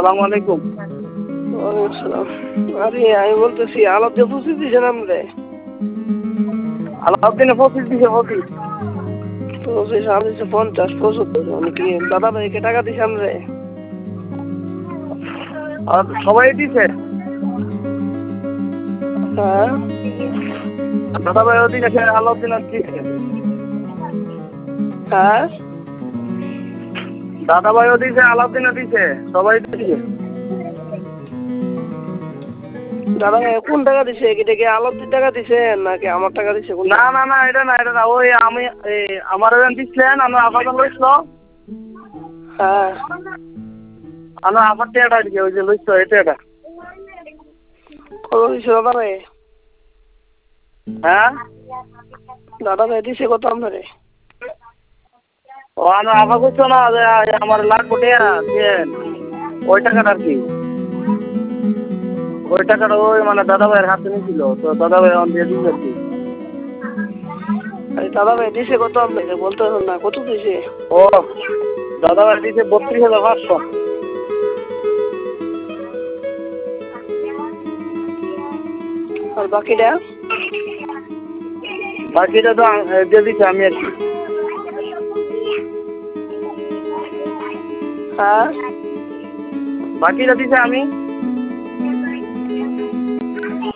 আসসালামু আলাইকুম। ওয়ালাইকুম আসসালাম। আরে আমি বলতেছি আলাদা পঁচিশ দিয়েছেন আপনি? আলাউদ্দিনে 25 দিছে 25। পঁচিশ আমি দিচ্ছি 50 75। মানে কি দাদা ভাইকে টাকা দিয়েছেন রে? আর সবাই দিছে। হ্যাঁ দাদা ভাইও দিছে, আলাউদ্দিন দিছে। হ্যাঁ দাদা ভাইও দিছে, আলাউদ্দিনও দিছে, সবাই দিছে। দাদা ভাই কোন টাকা দিছে? এটা কি আলাদিন টাকা দিছে নাকি আমার টাকা দিছে? না না না, এটা না, এটা না। ওই আমি আমার একজন দিচ্ছিলেন, আমার আপাতত লইছিল। হ্যাঁ আমার আপার টিয়াটা দিছে, ওই যে লইছিল এটা। কত দিছে দাদা ভাই? হ্যাঁ দাদা ভাই দিছে কত আপনারে? ও আমার আপা করছো না যে আমার লাগবো টিয়া দিয়েন, ওই টাকাটা আর কি। ওই টাকাটা ওই মানে দাদা ভাইয়ের হাতে নিয়েছিল, তো দাদা ভাই আমার দিয়ে দিচ্ছে আর কি। দাদা ভাই দিছে কত আপনাকে বলতে হবে না? কত দিছে? ও দাদা ভাই দিছে 32,500। আর বাকিটা? বাকিটা তো দিয়ে দিচ্ছে আমি আর কি। হ্যাঁ বাকিটা দিছে আমি।